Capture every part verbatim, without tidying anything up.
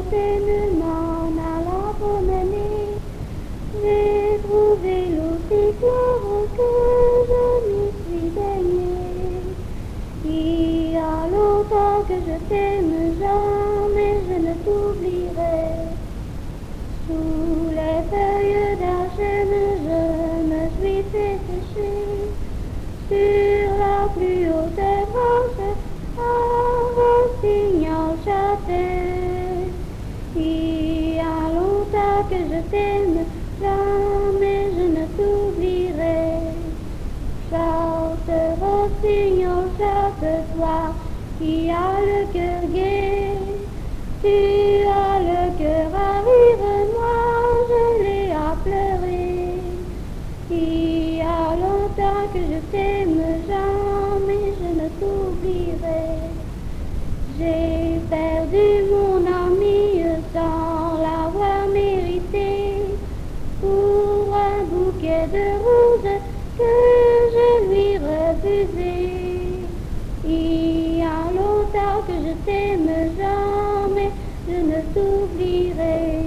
t'aime, m'en allant promener. J'ai trouvé l'eau si claire que je m'y suis baignée. Il y a longtemps que je t'aime, jamais je ne t'oublierai. Sous les feuilles d'un chêne, je me suis fait sécher. Sur la plus haute branche, un rossignol chantait. Il y a longtemps que je t'aime, jamais je ne t'oublierai. Chante, rossignol, chante, toi qui as le cœur gai. Tu as le cœur à rire, moi je l'ai à pleurer. Il y a longtemps que je t'aime, jamais je ne t'oublierai. J'ai perdu mon ami sans l'avoir mérité, pour un bouquet de roses que je lui refusais. Il y a longtemps que je t'aime, jamais je ne t'oublierai.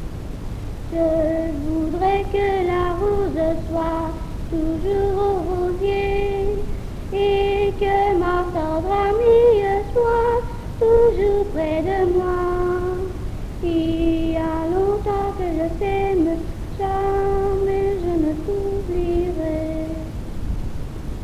Je voudrais que la rose soit toujours au rosier, et que ma tendre amie soit toujours près de moi.